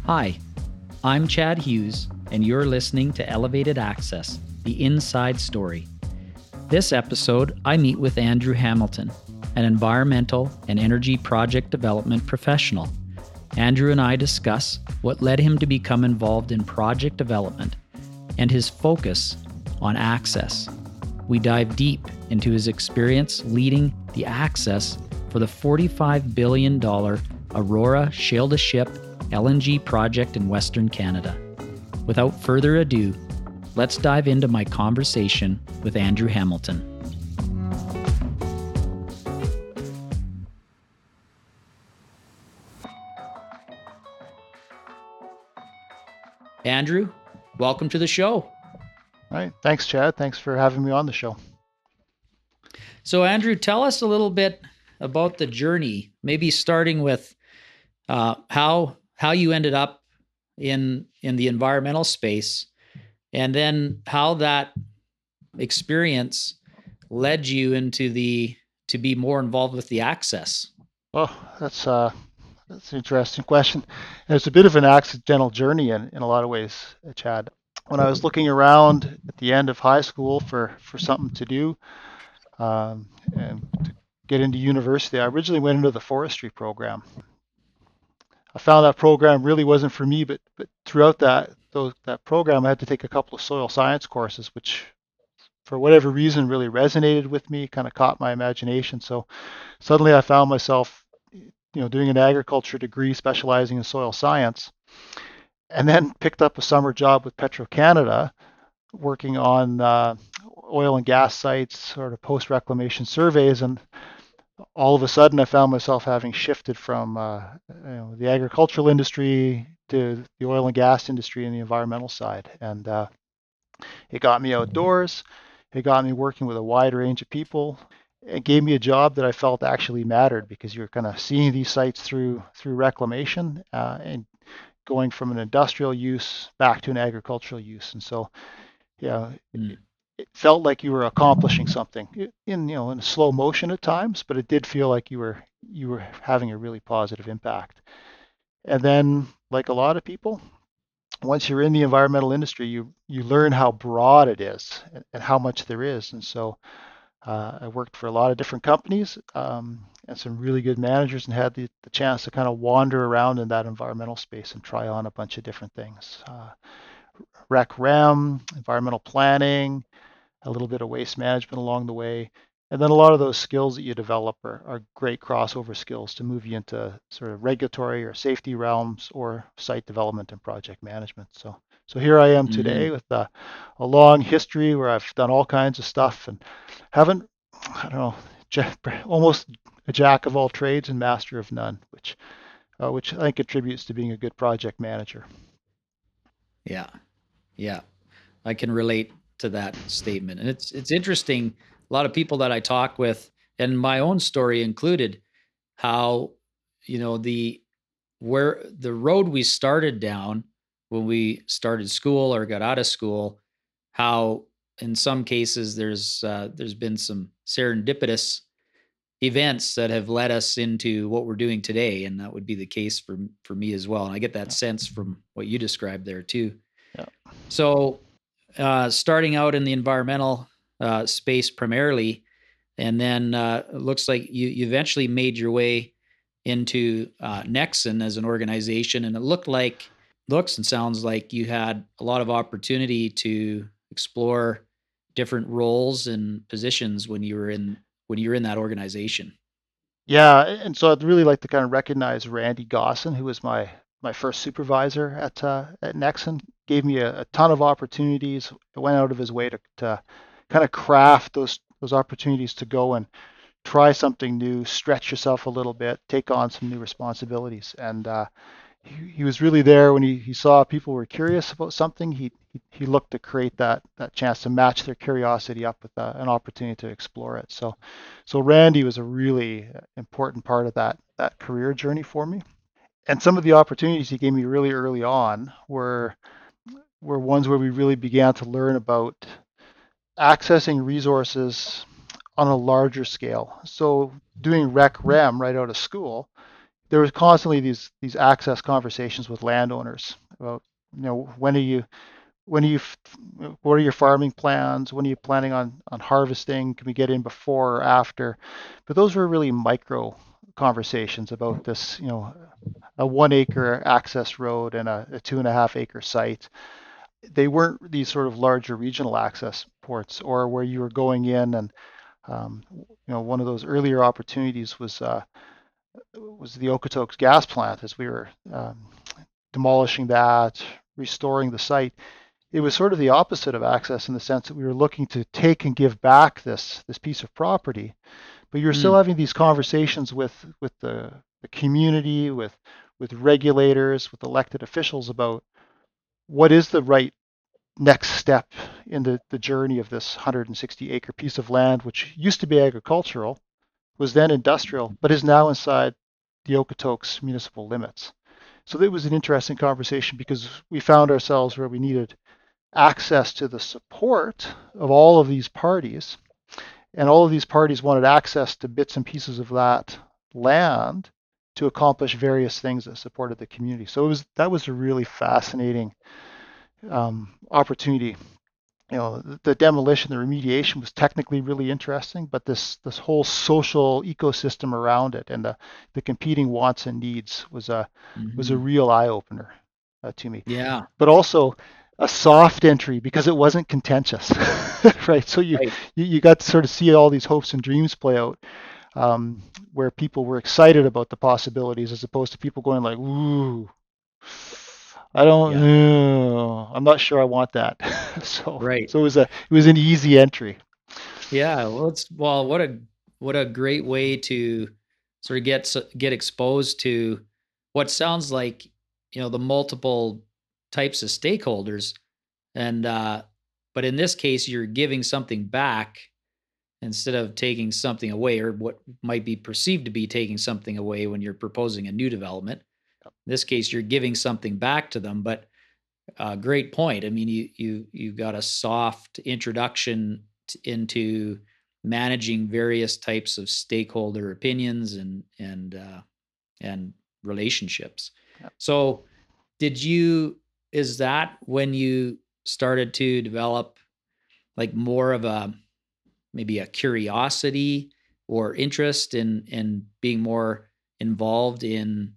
Hi, I'm Chad Hughes, and you're listening to Elevated Access, the inside story. This episode, I meet with Andrew Hamilton, an environmental and energy project development professional. Andrew and I discuss what led him to become involved in project development and his focus on access. We dive deep into his experience leading the access for the $45 billion Aurora Shale to Ship LNG project in Western Canada. Without further ado, let's dive into my conversation with Andrew Hamilton. Andrew, welcome to the show. All right. Thanks, Chad. Thanks for having me on the show. So, Andrew, tell us a little bit about the journey, maybe starting with how you ended up in the environmental space, and then how that experience led you to be more involved with the access. Well, that's an interesting question. It's a bit of an accidental journey in a lot of ways, Chad. When I was looking around at the end of high school for something to do and to get into university, I originally went into the forestry program. I found that program really wasn't for me, but throughout that program, I had to take a couple of soil science courses, which for whatever reason really resonated with me, kind of caught my imagination. So suddenly I found myself, doing an agriculture degree specializing in soil science, and then picked up a summer job with Petro-Canada working on oil and gas sites, sort of post-reclamation surveys, and all of a sudden I found myself having shifted from the agricultural industry to the oil and gas industry and the environmental side. And it got me outdoors. It got me working with a wide range of people. It gave me a job that I felt actually mattered, because you're kind of seeing these sites through reclamation and going from an industrial use back to an agricultural use. And so, it felt like you were accomplishing something in slow motion at times, but it did feel like you were having a really positive impact. And then, like a lot of people, once you're in the environmental industry, you learn how broad it is and how much there is. And so I worked for a lot of different companies and some really good managers, and had the chance to kind of wander around in that environmental space and try on a bunch of different things. Rec Rem, environmental planning, a little bit of waste management along the way. And then a lot of those skills that you develop are great crossover skills to move you into sort of regulatory or safety realms or site development and project management. So here I am today with a long history where I've done all kinds of stuff and haven't, almost a jack of all trades and master of none, which I think contributes to being a good project manager. Yeah, I can relate to that statement. And it's interesting, a lot of people that I talk with, and my own story included, how where the road we started down when we started school or got out of school, how in some cases there's been some serendipitous events that have led us into what we're doing today, and that would be the case for me as well. And I get that sense from what you described there too. Yeah. So starting out in the environmental space primarily, and then it looks like you eventually made your way into Nexen as an organization, and it looks and sounds like you had a lot of opportunity to explore different roles and positions when you were in that organization. Yeah, and so I'd really like to kind of recognize Randy Gosson, who was my first supervisor at Nexen. Gave me a ton of opportunities. Went out of his way to kind of craft those opportunities to go and try something new, stretch yourself a little bit, take on some new responsibilities. And he was really there when he saw people were curious about something. He looked to create that chance to match their curiosity up with an opportunity to explore it. So Randy was a really important part of that career journey for me. And some of the opportunities he gave me really early on were ones where we really began to learn about accessing resources on a larger scale. So doing Rec Rem right out of school, there was constantly these access conversations with landowners about, when are you when are you what are your farming plans? When are you planning on harvesting? Can we get in before or after? But those were really micro conversations about this, a 1 acre access road and a 2.5 acre site. They weren't these sort of larger regional access ports or where you were going in and one of those earlier opportunities was the Okotoks gas plant as we were demolishing that, restoring the site. It was sort of the opposite of access in the sense that we were looking to take and give back this piece of property, but you're still Mm, having these conversations with the community, with regulators, with elected officials about what is the right next step in the journey of this 160-acre piece of land, which used to be agricultural, was then industrial, but is now inside the Okotoks municipal limits. So it was an interesting conversation because we found ourselves where we needed access to the support of all of these parties, and all of these parties wanted access to bits and pieces of that land to accomplish various things that supported the community. So that was a really fascinating opportunity. The demolition, the remediation was technically really interesting, but this whole social ecosystem around it and the competing wants and needs was a mhm. real eye opener to me. Yeah, But also a soft entry because it wasn't contentious, right? So right. you got to sort of see all these hopes and dreams play out, where people were excited about the possibilities as opposed to people going like, "Ooh, I don't, Yeah, I'm not sure I want that." so right. so it was an easy entry. Yeah, well, what a great way to sort of get exposed to what sounds like, the multiple types of stakeholders, and but in this case, you're giving something back instead of taking something away, or what might be perceived to be taking something away when you're proposing a new development. In this case, you're giving something back to them, but great point. I mean, you got a soft introduction into managing various types of stakeholder opinions and relationships. So, did you? Is that when you started to develop like more of a maybe a curiosity or interest in being more involved in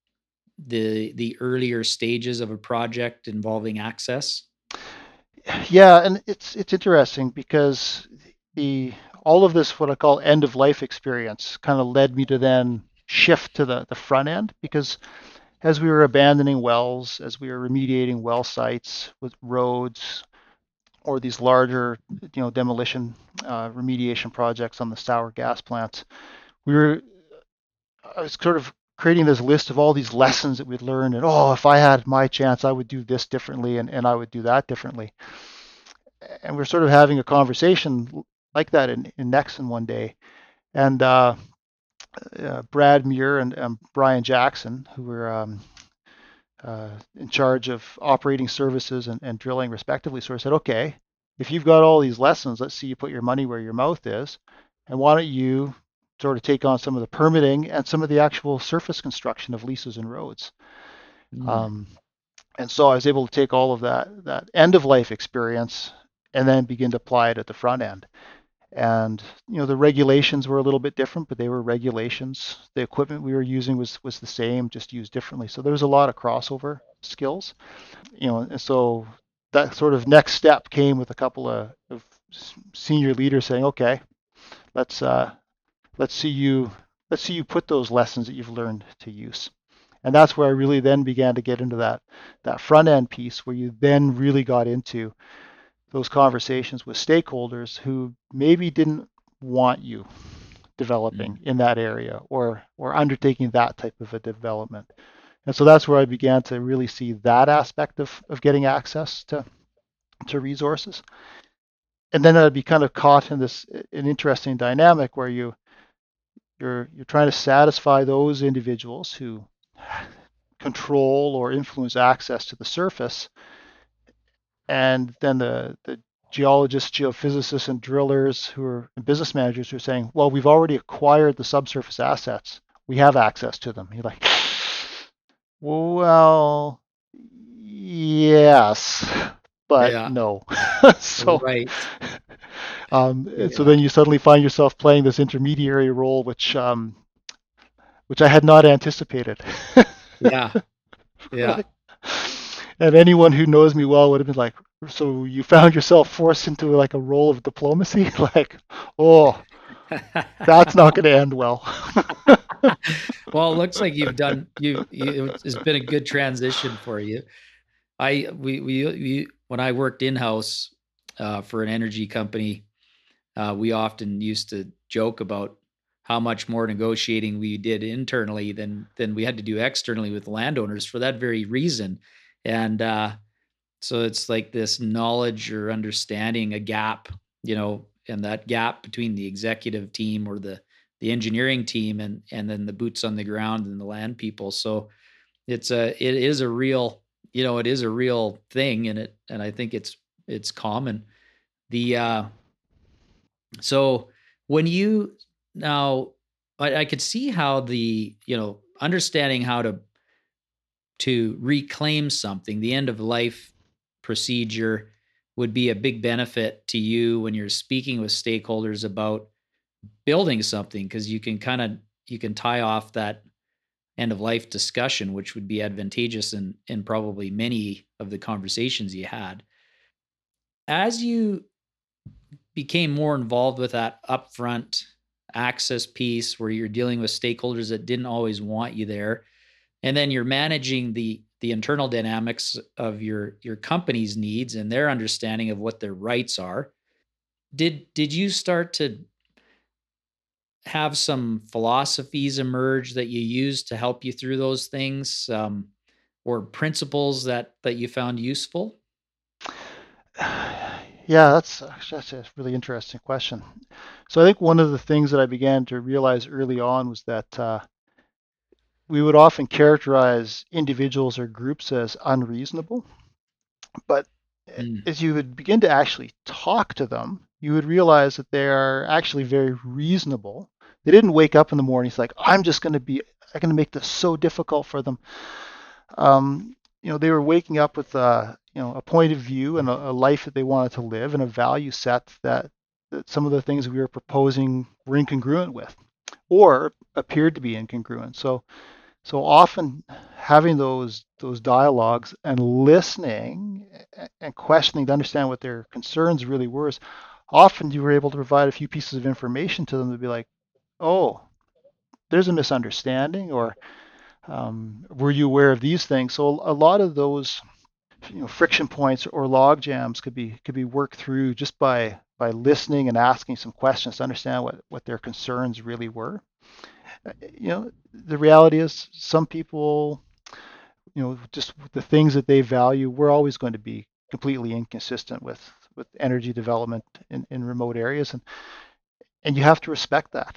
the earlier stages of a project involving access? Yeah, and it's interesting because the all of this what I call end of life experience kind of led me to then shift to the front end because as we were abandoning wells, as we were remediating well sites with roads or these larger, demolition remediation projects on the sour gas plants, we were I was sort of creating this list of all these lessons that we'd learned, and if I had my chance, I would do this differently, and I would do that differently. And we're sort of having a conversation like that in Nexon one day, and Brad Muir and Brian Jackson, who were in charge of operating services and drilling respectively, sort of said, okay, if you've got all these lessons, let's see you put your money where your mouth is, and why don't you sort of take on some of the permitting and some of the actual surface construction of leases and roads. Mm, Um, and so I was able to take all of that end of life experience and then begin to apply it at the front end. And the regulations were a little bit different, but they were regulations. The equipment we were using was the same, just used differently. So there was a lot of crossover skills. And so that sort of next step came with a couple of senior leaders saying, okay, let's let's see you let's see you put those lessons that you've learned to use. And that's where I really then began to get into that front end piece where you then really got into those conversations with stakeholders who maybe didn't want you developing mm. in that area or undertaking that type of a development. And so that's where I began to really see that aspect of getting access to resources. And then I'd be kind of caught in an interesting dynamic where you're trying to satisfy those individuals who control or influence access to the surface, and then the geologists, geophysicists, and drillers and business managers who are saying, well, we've already acquired the subsurface assets. we have access to them. You're like, well, yes, but Yeah. no. So, Right. so Yeah. then you suddenly find yourself playing this intermediary role, which I had not anticipated. Yeah. Yeah. Right? And anyone who knows me well would have been like, so you found yourself forced into like a role of diplomacy? Like, oh, that's not going to end well. Well, it looks like it's been a good transition for you. When I worked in-house for an energy company, we often used to joke about how much more negotiating we did internally than we had to do externally with landowners for that very reason. And so it's like this knowledge or understanding a gap, and that gap between the executive team or the engineering team and then the boots on the ground and the land people. So it is a real, it is a real thing, and I think it's common. The So when you now, I could see how understanding how to reclaim something, the end of life procedure would be a big benefit to you when you're speaking with stakeholders about building something, because you can tie off that end of life discussion, which would be advantageous in probably many of the conversations you had. As you became more involved with that upfront access piece where you're dealing with stakeholders that didn't always want you there, and then you're managing the internal dynamics of your company's needs and their understanding of what their rights are. Did you start to have some philosophies emerge that you use to help you through those things, or principles that you found useful? Yeah, that's a really interesting question. So I think one of the things that I began to realize early on was that we would often characterize individuals or groups as unreasonable, but Mm. as you would begin to actually talk to them, you would realize that they are actually very reasonable. They didn't wake up in the morning, it's like, I'm going to make this so difficult for them. They were waking up with a point of view and a life that they wanted to live and a value set that some of the things we were proposing were incongruent with or appeared to be incongruent. So often having those dialogues and listening and questioning to understand what their concerns really were is often you were able to provide a few pieces of information to them to be like, oh, there's a misunderstanding, or were you aware of these things? So a lot of those friction points or log jams could be worked through just by listening and asking some questions to understand what their concerns really were. The reality is some people, just the things that they value, we're always going to be completely inconsistent with energy development in remote areas, and you have to respect that,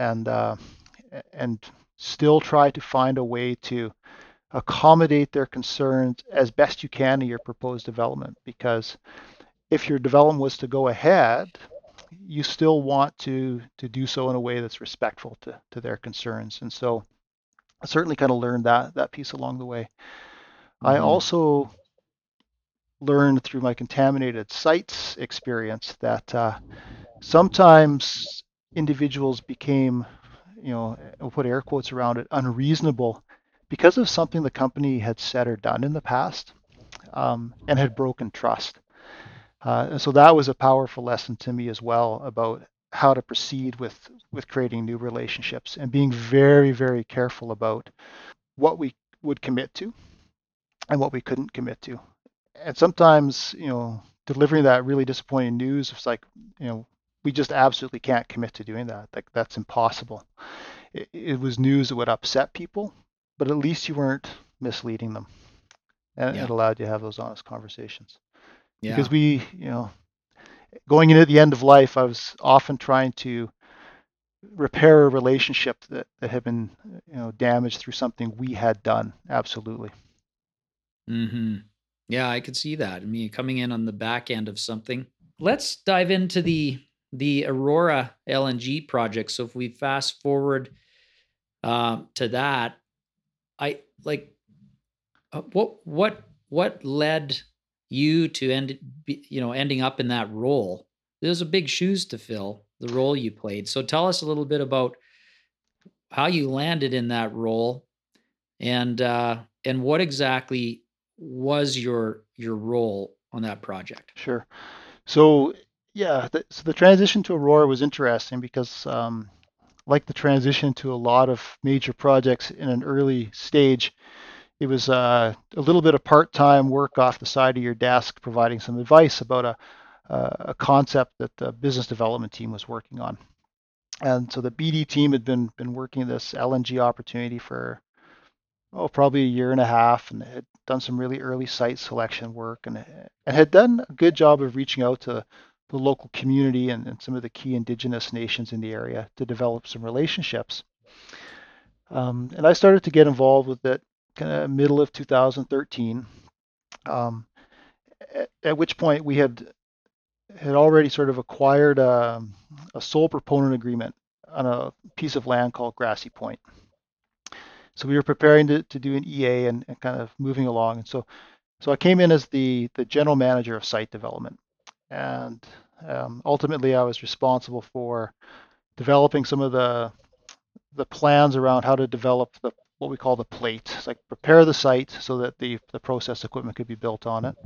and still try to find a way to accommodate their concerns as best you can in your proposed development. Because if your development was to go ahead, you still want to do so in a way that's respectful to their concerns. And so I certainly kind of learned that piece along the way. I Mm-hmm. also learned through my contaminated sites experience that sometimes individuals became, I'll put air quotes around it, unreasonable because of something the company had said or done in the past, and had broken trust. And so that was a powerful lesson to me as well about how to proceed with creating new relationships and being very, very careful about what we would commit to and what we couldn't commit to. And sometimes, delivering that really disappointing news, it's like, we just absolutely can't commit to doing that. Like that's impossible. It was news that would upset people, but at least you weren't misleading them, and it Yeah. allowed you to have those honest conversations. Because Yeah. going into the end of life, I was often trying to repair a relationship that had been, damaged through something we had done. Absolutely. Mm-hmm. Yeah, I could see that. I mean, coming in on the back end of something. Let's dive into the Aurora LNG project. So if we fast forward to that, I like what led you to ending up in that role? There's a big shoes to fill, the role you played. So tell us a little bit about how you landed in that role, and what exactly was your role on that project. Sure. So yeah, so the transition to Aurora was interesting because, like the transition to a lot of major projects in an early stage, it was a little bit of part-time work off the side of your desk, providing some advice about a concept that the business development team was working on. And so the BD team had been working this LNG opportunity for probably a year and a half, and had done some really early site selection work, and had done a good job of reaching out to the local community and some of the key indigenous nations in the area to develop some relationships. And I started to get involved with it kind of middle of 2013, at which point we had already sort of acquired a sole proponent agreement on a piece of land called Grassy Point. So we were preparing to do an EA and kind of moving along. And so I came in as the general manager of site development. And ultimately, I was responsible for developing some of the plans around how to develop what we call the plate. It's like prepare the site so that the process equipment could be built on it,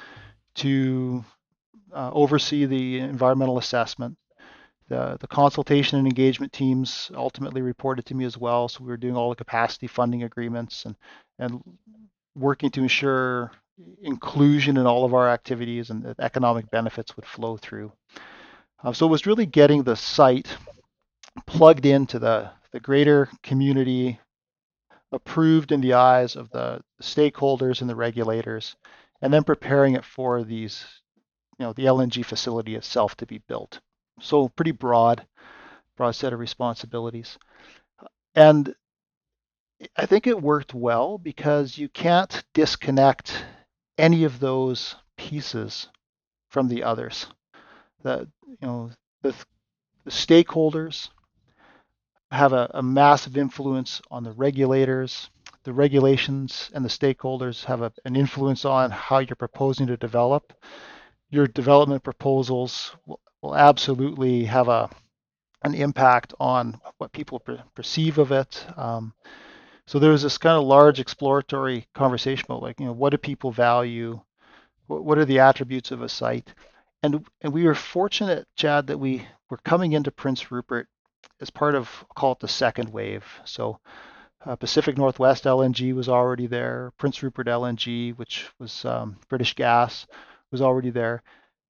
to oversee the environmental assessment. The consultation and engagement teams ultimately reported to me as well. So we were doing all the capacity funding agreements and working to ensure inclusion in all of our activities and that economic benefits would flow through. So it was really getting the site plugged into the greater community, approved in the eyes of the stakeholders and the regulators, and then preparing it for these, the LNG facility itself to be built. So pretty broad set of responsibilities. And I think it worked well because you can't disconnect any of those pieces from the others. The the, the stakeholders have a massive influence on the regulators. The regulations and the stakeholders have an influence on how you're proposing to develop. Your development proposals will absolutely have an impact on what people perceive of it. So there was this kind of large exploratory conversation about, like, what do people value? What are the attributes of a site? And we were fortunate, Chad, that we were coming into Prince Rupert as part of, I'll call it the second wave. So Pacific Northwest LNG was already there. Prince Rupert LNG, which was British Gas, was already there.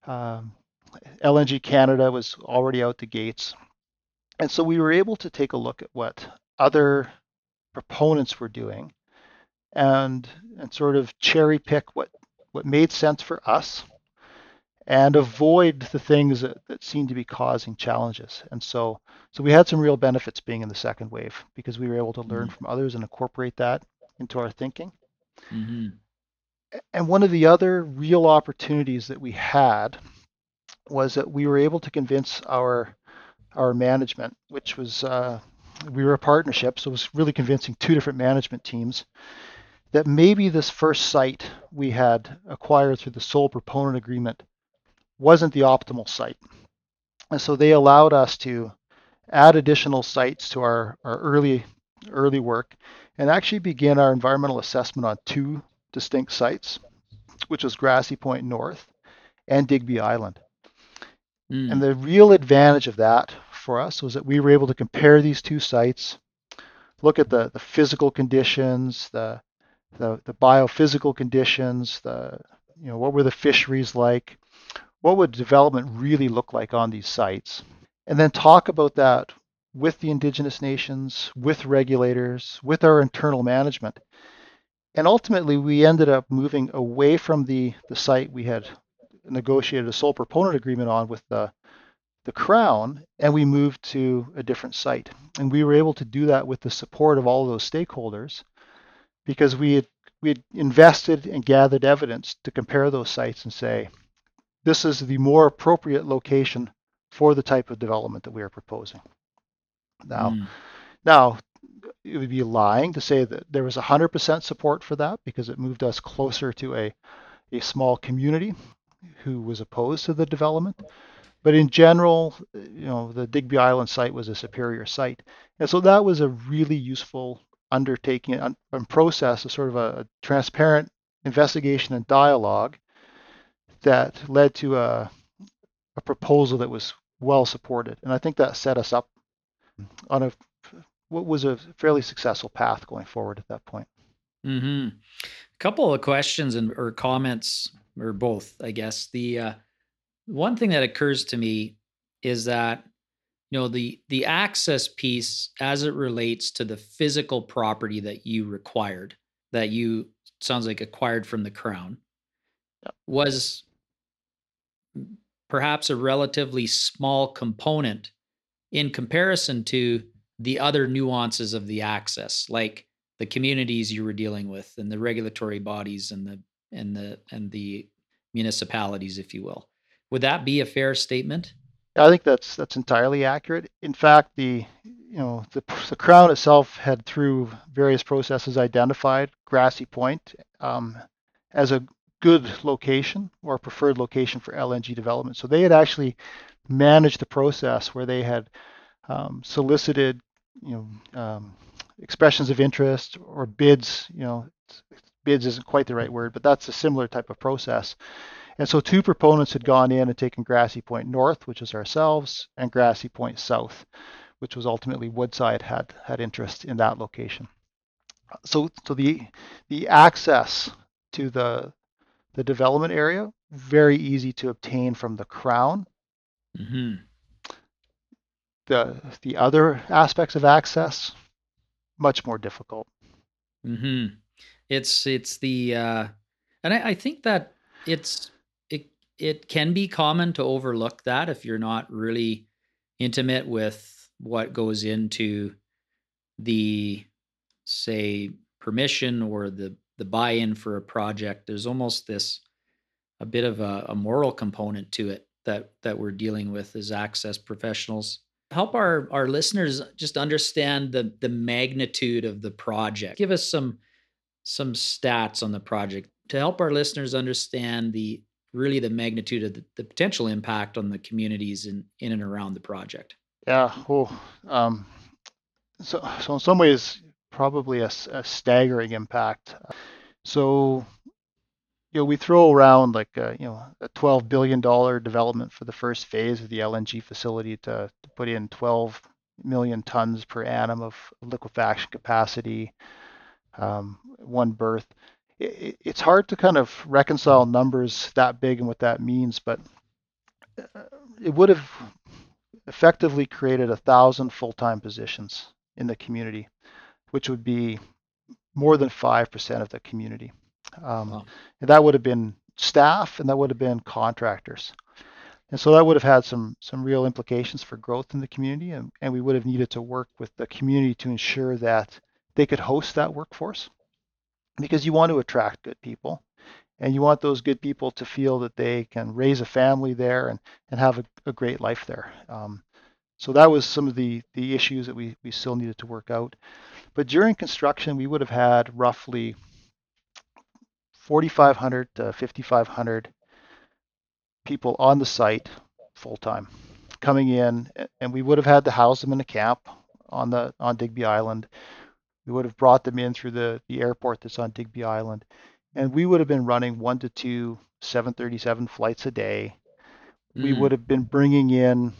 LNG Canada was already out the gates. And so we were able to take a look at what other proponents were doing and sort of cherry pick what made sense for us and avoid the things that seemed to be causing challenges. And so we had some real benefits being in the second wave because we were able to learn from others and incorporate that into our thinking. Mm-hmm. And one of the other real opportunities that we had was that we were able to convince our management, which was we were a partnership, so it was really convincing two different management teams that maybe this first site we had acquired through the sole proponent agreement wasn't the optimal site. And so they allowed us to add additional sites to our early work and actually begin our environmental assessment on two distinct sites, which was Grassy Point North and Digby Island. And the real advantage of that for us was that we were able to compare these two sites, look at the physical conditions, the biophysical conditions, what were the fisheries like, what would development really look like on these sites, and then talk about that with the indigenous nations, with regulators, with our internal management. And ultimately, we ended up moving away from the site we had negotiated a sole proponent agreement on with the Crown, and we moved to a different site. And we were able to do that with the support of all of those stakeholders because we had invested and gathered evidence to compare those sites and say, this is the more appropriate location for the type of development that we are proposing. Now, it would be lying to say that there was 100% support for that, because it moved us closer to a small community who was opposed to the development. But in general, the Digby Island site was a superior site. And so that was a really useful undertaking and process, of sort of a transparent investigation and dialogue that led to a proposal that was well supported. And I think that set us up on what was a fairly successful path going forward at that point. Mm-hmm. A couple of questions or comments, or both, I guess. The one thing that occurs to me is that the access piece, as it relates to the physical property that you required, that you sounds like acquired from the Crown, was perhaps a relatively small component in comparison to the other nuances of the access, like the communities you were dealing with and the regulatory bodies and the municipalities, if you will. Would that be a fair statement? I think that's entirely accurate. In fact, the Crown itself had, through various processes, identified Grassy Point as a good location, or a preferred location, for LNG development. So they had actually managed the process where they had solicited, expressions of interest or bids. Bids isn't quite the right word, but that's a similar type of process. And so two proponents had gone in and taken Grassy Point North, which is ourselves, and Grassy Point South, which was ultimately Woodside had interest in that location. So the access to the development area, very easy to obtain from the Crown. Mm-hmm. The other aspects of access, much more difficult. Mm-hmm. It's the and I think that it can be common to overlook that if you're not really intimate with what goes into the, say, permission or the buy-in for a project. There's almost a bit of a moral component to it that we're dealing with as access professionals. Help our listeners just understand the magnitude of the project. Give us some stats on the project to help our listeners understand the magnitude of the potential impact on the communities in and around the project. Yeah. Well, so in some ways, probably a staggering impact. So we throw around like a $12 billion development for the first phase of the LNG facility to put in 12 million tons per annum of liquefaction capacity, one berth. It's hard to kind of reconcile numbers that big and what that means, but it would have effectively created 1,000 full-time positions in the community, which would be more than 5% of the community. Wow. And that would have been staff, and that would have been contractors. And so that would have had some real implications for growth in the community, and we would have needed to work with the community to ensure that they could host that workforce, because you want to attract good people, and you want those good people to feel that they can raise a family there and have a great life there. So that was some of the issues that we still needed to work out. But during construction, we would have had roughly 4,500 to 5,500 people on the site full time coming in, and we would have had to house them in a camp on Digby Island. We would have brought them in through the airport that's on Digby Island, and we would have been running 1 to 2 737 flights a day. We would have been bringing in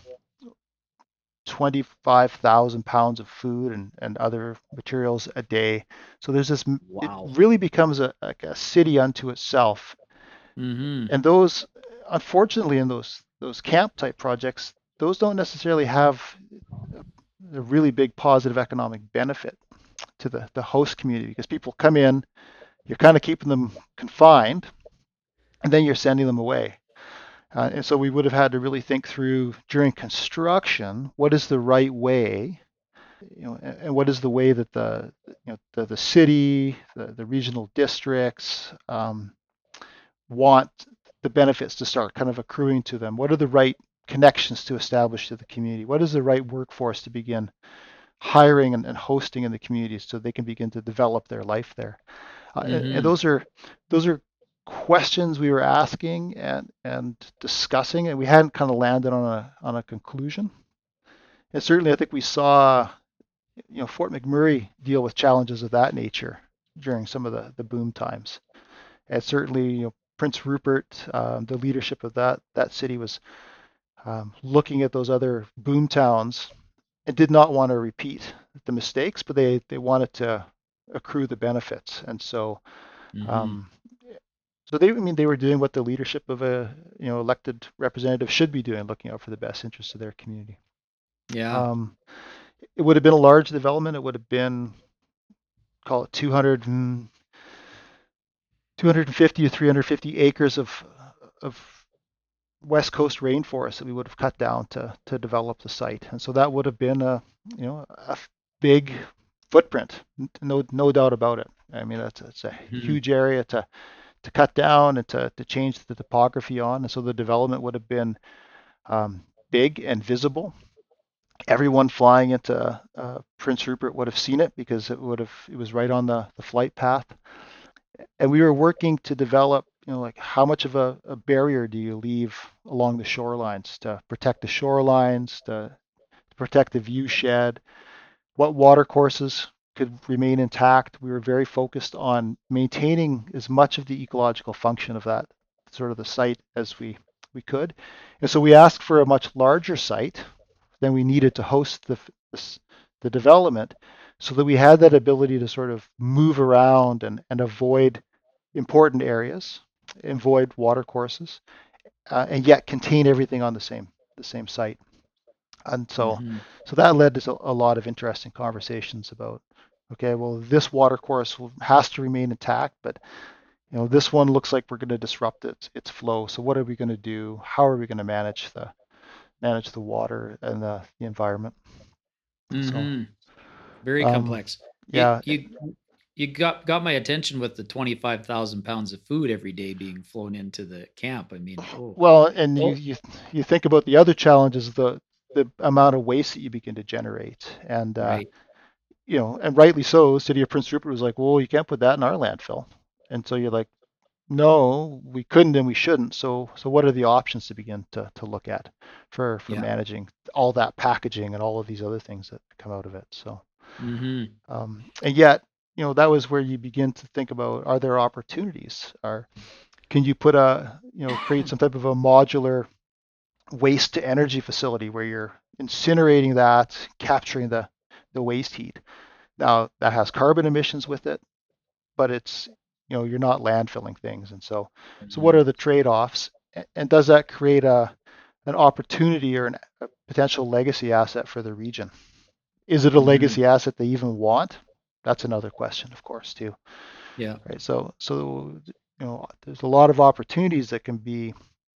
25,000 pounds of food and other materials a day. So there's this, wow. It really becomes like a city unto itself. Mm-hmm. And those, unfortunately, in those camp type projects, those don't necessarily have a really big positive economic benefit to the host community, because people come in, you're kind of keeping them confined, and then you're sending them away. And so we would have had to really think through during construction, what is the right way, and what is the way that the city, the regional districts want the benefits to start kind of accruing to them. What are the right connections to establish to the community? What is the right workforce to begin hiring and hosting in the communities so they can begin to develop their life there. And Mm-hmm. those are questions we were asking and discussing, and we hadn't kind of landed on a conclusion. And certainly, I think we saw Fort McMurray deal with challenges of that nature during some of the boom times. And certainly, Prince Rupert, the leadership of that city was looking at those other boom towns and did not want to repeat the mistakes, but they wanted to accrue the benefits. And Mm-hmm. um, so they were doing what the leadership of a elected representative should be doing, looking out for the best interests of their community. Yeah. Um, it would have been a large development. It would have been, call it 250 to 350 acres of West Coast rainforest that we would have cut down to develop the site. And so that would have been a big footprint, no doubt about it. I mean, it's a Mm-hmm. huge area to cut down and to change the topography on. And so the development would have been big and visible. Everyone flying into Prince Rupert would have seen it because it was right on the flight path. And we were working to develop, like how much of a barrier do you leave along the shorelines to protect the shorelines, to protect the view shed, what water courses could remain intact. We were very focused on maintaining as much of the ecological function of that sort of the site as we could. And so we asked for a much larger site than we needed to host the development so that we had that ability to sort of move around and avoid important areas, avoid water courses, and yet contain everything on the same site. And Mm-hmm. so that led to a lot of interesting conversations about, okay, well, this water course has to remain intact, but this one looks like we're going to disrupt its flow. So what are we going to do? How are we going to manage the water and the environment? So Mm-hmm. Very um, complex. You yeah, you you got my attention with the 25,000 pounds of food every day being flown into the camp. I mean, oh, well, and you oh, you you think about the other challenges, the amount of waste that you begin to generate, and right. and rightly so. City of Prince Rupert was like, well, you can't put that in our landfill, and so you're like, no, we couldn't and we shouldn't. So what are the options to begin to look at for Yeah. managing all that packaging and all of these other things that come out of it? So Mm-hmm. and yet, that was where you begin to think about, are there opportunities? Can you put create some type of a modular waste to energy facility where you're incinerating that, capturing the waste heat. Now that has carbon emissions with it, but it's you're not landfilling things, and so what Mm-hmm. are the trade-offs? And does that create an opportunity or a potential legacy asset for the region? Is it a Mm-hmm. legacy asset they even want? That's another question, of course, too. Yeah. Right. So there's a lot of opportunities that can be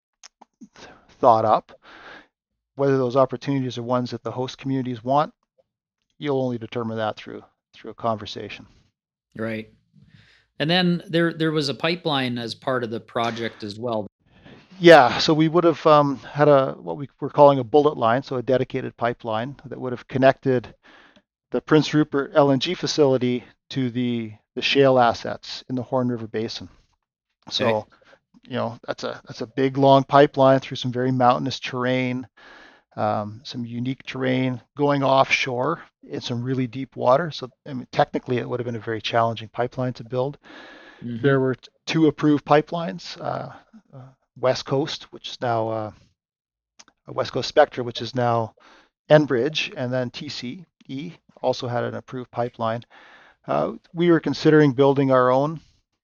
thought up. Whether those opportunities are ones that the host communities want, you'll only determine that through a conversation. Right. And then there was a pipeline as part of the project as well. Yeah, so we would have had what we were calling a bullet line, so a dedicated pipeline that would have connected the Prince Rupert LNG facility to the shale assets in the Horn River Basin. Okay. So that's a big long pipeline through some very mountainous terrain, some unique terrain going offshore in some really deep water. So I mean, technically, it would have been a very challenging pipeline to build. There Mm-hmm. were two approved pipelines, West Coast, which is now West Coast Spectra, which is now Enbridge, and then TCE also had an approved pipeline. We were considering building our own.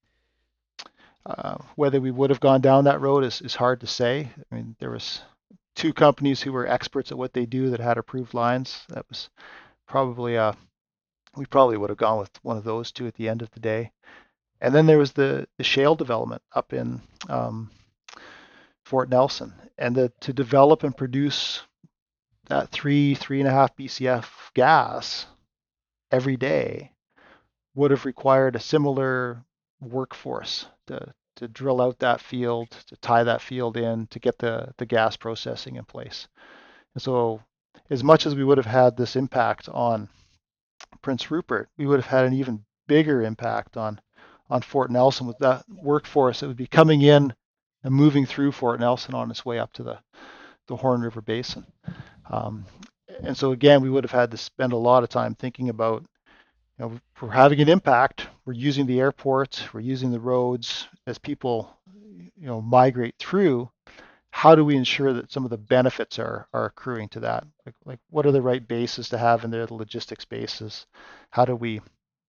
Whether we would have gone down that road is hard to say. I mean, there was two companies who were experts at what they do that had approved lines. That was probably we probably would have gone with one of those two at the end of the day. And then there was the shale development up in Fort Nelson, and to develop and produce that 3.5 BCF gas every day would have required a similar workforce to drill out that field, to tie that field in, to get the gas processing in place. And so, as much as we would have had this impact on Prince Rupert, we would have had an even bigger impact on Fort Nelson with that workforce that would be coming in and moving through Fort Nelson on its way up to the Horn River Basin. Um, and so again, we would have had to spend a lot of time thinking about, if we're having an impact, we're using the airports, we're using the roads as people, migrate through. How do we ensure that some of the benefits are accruing to that? Like what are the right bases to have in there, the logistics bases? How do we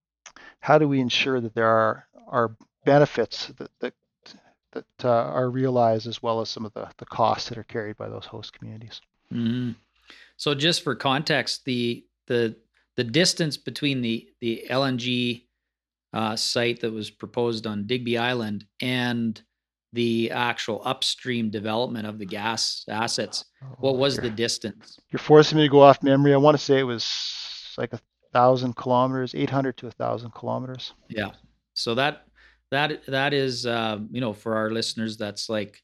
ensure that there are benefits that are realized, as well as some of the costs that are carried by those host communities? Mm-hmm. So just for context, the distance between the LNG site that was proposed on Digby Island and the actual upstream development of the gas assets, what was the distance? You're forcing me to go off memory. I want to say it was like 1,000 kilometers, 800 to 1,000 kilometers. Yeah. So that is, for our listeners, that's like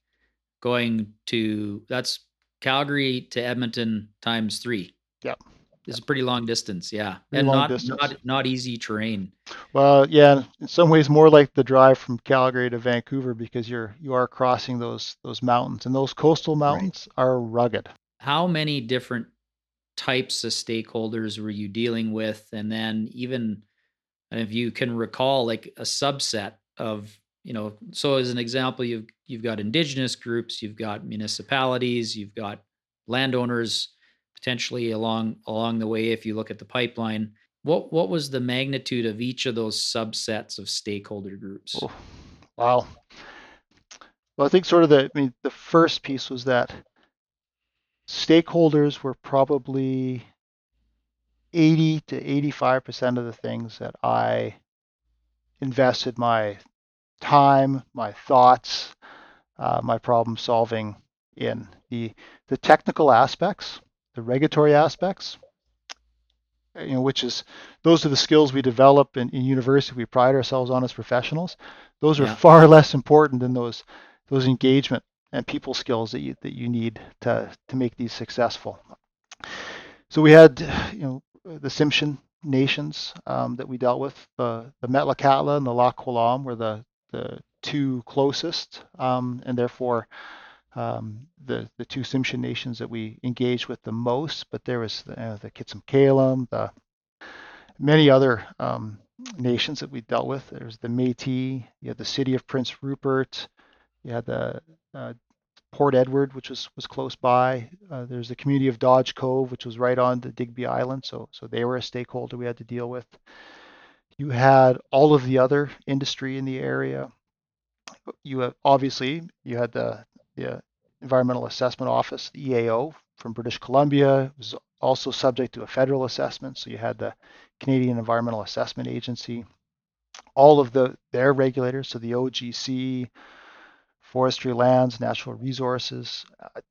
that's Calgary to Edmonton times 3. Yeah. It's a pretty long distance, yeah. Pretty And long not distance. not easy terrain. Well, yeah, in some ways more like the drive from Calgary to Vancouver, because you are crossing those mountains, and those coastal mountains are rugged. How many different types of stakeholders were you dealing with? And then even if you can recall, like a subset of, so as an example, you've got Indigenous groups, you've got municipalities, you've got landowners potentially along the way. If you look at the pipeline, what was the magnitude of each of those subsets of stakeholder groups? Oh, wow. Well, I think sort of the first piece was that stakeholders were probably 80 to 85% of the things that I invested my time, my thoughts, my problem solving in. The technical aspects, the regulatory aspects, which is, those are the skills we develop in university, we pride ourselves on as professionals. Those are far less important than those engagement and people skills that you need to make these successful. So we had, the Tsimshian nations that we dealt with. The Metlakatla and the Lac Kw'alaam were the two closest, and therefore the two Tsimshian nations that we engaged with the most. But there was the Kitsum-Kalam, the many other nations that we dealt with. There's the Métis. You had the city of Prince Rupert. You had the Port Edward, which was close by. There's the community of Dodge Cove, which was right on the Digby Island. So they were a stakeholder we had to deal with. You had all of the other industry in the area. You had the Environmental Assessment Office, the EAO from British Columbia. It was also subject to a federal assessment. So you had the Canadian Environmental Assessment Agency, all of their regulators, so the OGC, Forestry Lands, Natural Resources.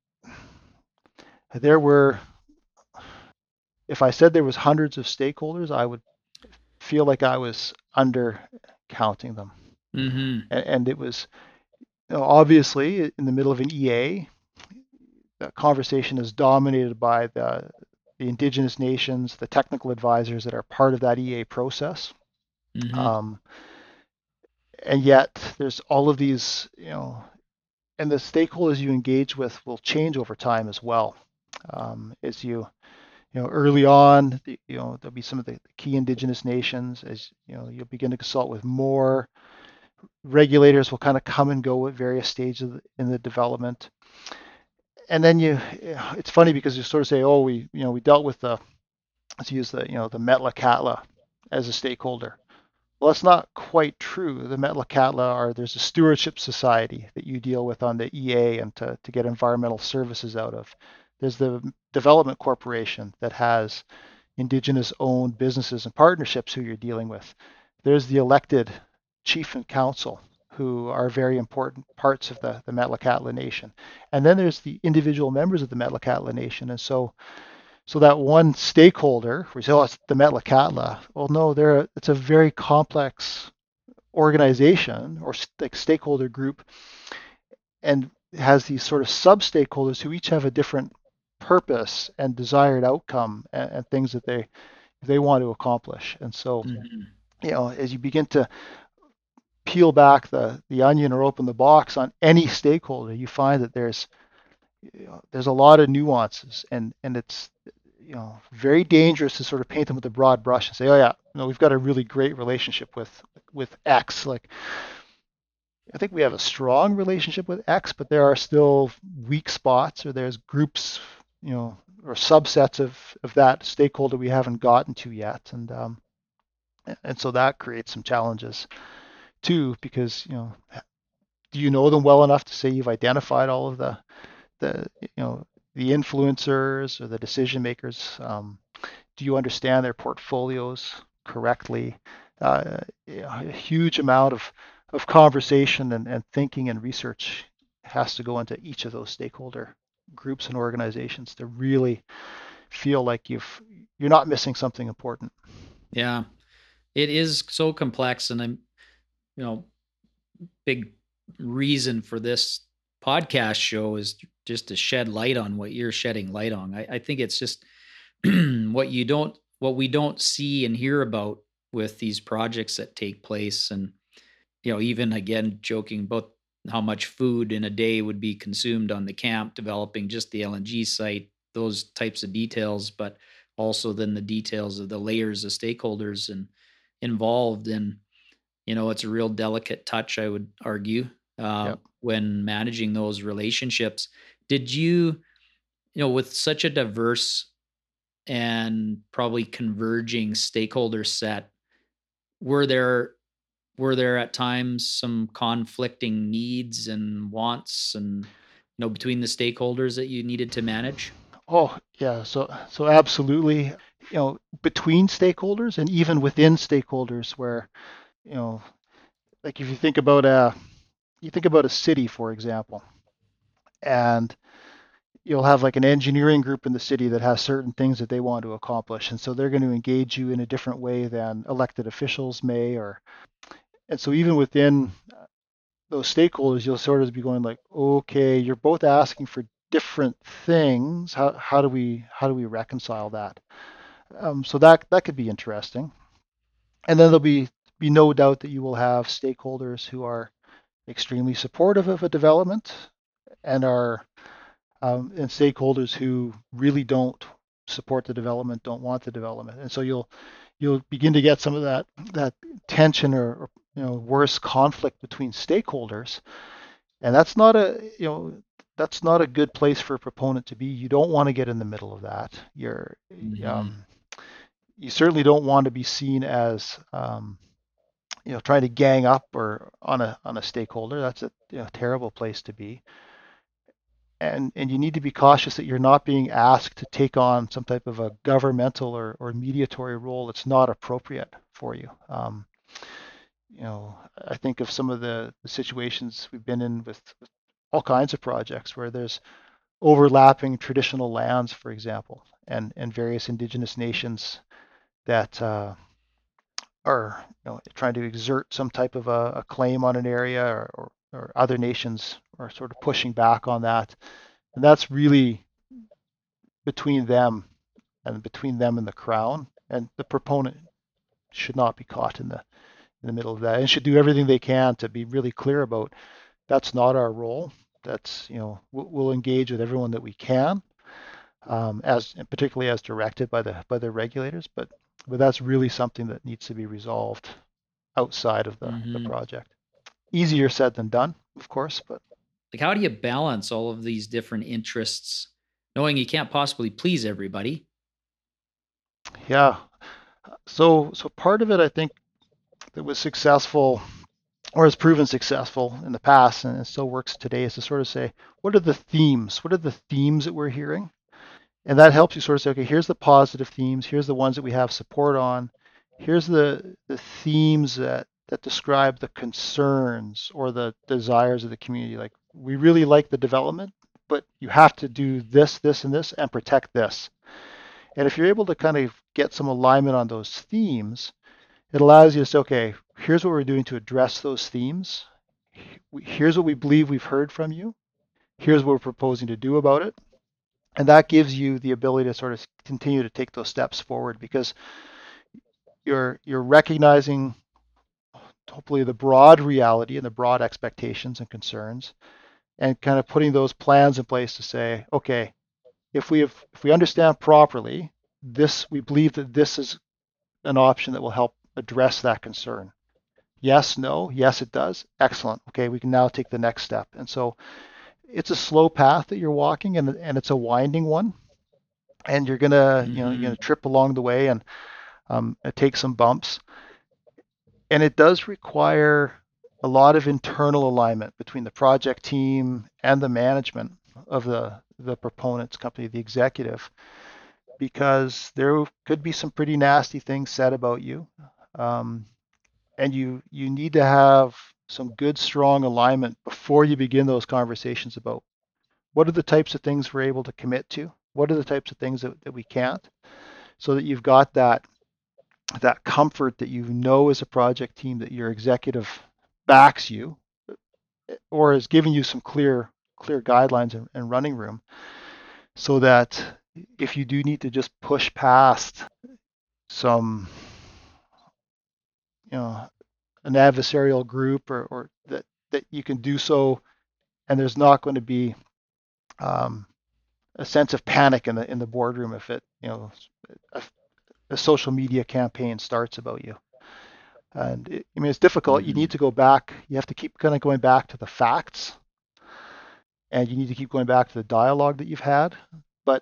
There were, if I said there was hundreds of stakeholders, I would feel like I was undercounting them. Mm-hmm. And it was, obviously, in the middle of an EA, the conversation is dominated by the Indigenous nations, the technical advisors that are part of that EA process. Mm-hmm. And yet there's all of these, and the stakeholders you engage with will change over time as well. As early on, there'll be some of the key Indigenous nations. As you'll begin to consult with more regulators, will kind of come and go at various stages in the development. And then it's funny because you sort of say, oh, we dealt with let's use the Metlakatla as a stakeholder. Well, that's not quite true. The Metlakatla there's a stewardship society that you deal with on the EA and to get environmental services out of. There's the Development Corporation that has Indigenous owned businesses and partnerships who you're dealing with. There's the elected chief and council, who are very important parts of the Metlakatla Nation. And then there's the individual members of the Metlakatla Nation. And so that one stakeholder, we say, oh, it's the Metlakatla. Well, no, it's a very complex organization or stakeholder group, and has these sort of sub-stakeholders who each have a different purpose and desired outcome and things that they they want to accomplish. And so, Mhm. as you begin to peel back the onion or open the box on any stakeholder, you find that there's a lot of nuances, and it's very dangerous to sort of paint them with a broad brush and say, oh yeah, no, we've got a really great relationship with X. Like, I think we have a strong relationship with X, but there are still weak spots, or there's groups, or subsets of that stakeholder we haven't gotten to yet, and so that creates some challenges too, because do you know them well enough to say you've identified all of the you know the influencers or the decision makers? Do you understand their portfolios correctly? A huge amount of conversation and thinking and research has to go into each of those stakeholder groups and organizations to really feel like you're not missing something important. Yeah, it is so complex, and I'm, you know, big reason for this podcast show is just to shed light on what you're shedding light on. I think it's just what we don't see and hear about with these projects that take place, and even again joking about how much food in a day would be consumed on the camp developing just the LNG site, those types of details, but also then the details of the layers of stakeholders and involved. And it's a real delicate touch, I would argue, Yep. when managing those relationships. Did you, with such a diverse and probably converging stakeholder set, were there at times some conflicting needs and wants and between the stakeholders that you needed to manage? Oh, yeah. So absolutely, between stakeholders and even within stakeholders, where you know, like if you think about a city, for example, and you'll have like an engineering group in the city that has certain things that they want to accomplish, and so they're going to engage you in a different way than elected officials may, or and so even within those stakeholders, you'll sort of be going like, okay, you're both asking for different things. How do we reconcile that? So that could be interesting. And then there'll be no doubt that you will have stakeholders who are extremely supportive of a development, and are and stakeholders who really don't support the development, don't want the development, and so you'll begin to get some of that tension, or worse, conflict between stakeholders, and that's not a good place for a proponent to be. You don't want to get in the middle of that. Mhm. Um, you certainly don't want to be seen as trying to gang up or on a stakeholder. That's a terrible place to be. And you need to be cautious that you're not being asked to take on some type of a governmental or mediatory role that's not appropriate for you. I think of some of the situations we've been in with all kinds of projects where there's overlapping traditional lands, for example, and various indigenous nations that are trying to exert some type of a claim on an area, or other nations are sort of pushing back on that. And that's really between them and the crown. And the proponent should not be caught in the middle of that, and should do everything they can to be really clear about that's not our role. That's we'll engage with everyone that we can, as particularly as directed by the regulators, but that's really something that needs to be resolved outside of the Mhm. project. Easier said than done, of course, but Like, how do you balance all of these different interests, knowing you can't possibly please everybody? yeah. So part of it, I think, that was successful or has proven successful in the past, and it still works today, is to sort of say, what are the themes? What are the themes that we're hearing? And that helps you sort of say, okay, here's the positive themes. Here's the ones that we have support on. Here's the themes that describe the concerns or the desires of the community. Like, we really like the development, but you have to do this, this, and this, and protect this. And if you're able to kind of get some alignment on those themes, it allows you to say, okay, here's what we're doing to address those themes. Here's what we believe we've heard from you. Here's what we're proposing to do about it. And that gives you the ability to sort of continue to take those steps forward because you're recognizing hopefully the broad reality and the broad expectations and concerns and kind of putting those plans in place to say, okay, if we understand properly this, we believe that this is an option that will help address that concern. Yes, no, yes, it does. Excellent. Okay, we can now take the next step. And so it's a slow path that you're walking, and it's a winding one. And you're gonna, you're Mm-hmm. gonna trip along the way and take some bumps. And it does require a lot of internal alignment between the project team and the management of the proponent's company, the executive, because there could be some pretty nasty things said about you. Um, and you need to have some good strong alignment before you begin those conversations about what are the types of things we're able to commit to, what are the types of things that we can't, so that you've got that comfort that you know as a project team that your executive backs you or is giving you some clear guidelines and running room, so that if you do need to just push past some, an adversarial group, or that you can do so, and there's not going to be um, a sense of panic in the boardroom if a, a social media campaign starts about you. And I mean, it's difficult. You need Mm-hmm. to go back. You have to keep kind of going back to the facts, and you need to keep going back to the dialogue that you've had. But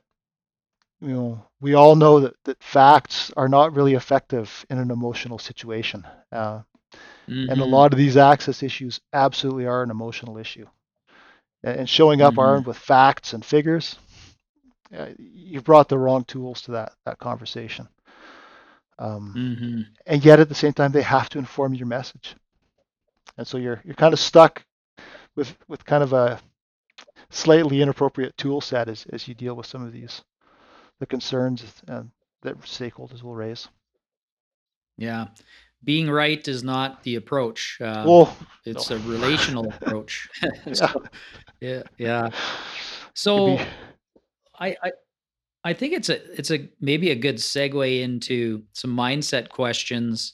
we all know that facts are not really effective in an emotional situation. And a Mm-hmm. lot of these access issues absolutely are an emotional issue. And showing up Mm-hmm. armed with facts and figures, you've brought the wrong tools to that conversation. Um, Mm-hmm. and yet at the same time, they have to inform your message. And so you're kind of stuck with kind of a slightly inappropriate tool set as you deal with some of the concerns that stakeholders will raise. Yeah. Being right is not the approach. Oh no, It's a relational approach. yeah, So, yeah, yeah. it could be. So I, I I think it's a maybe a good segue into some mindset questions.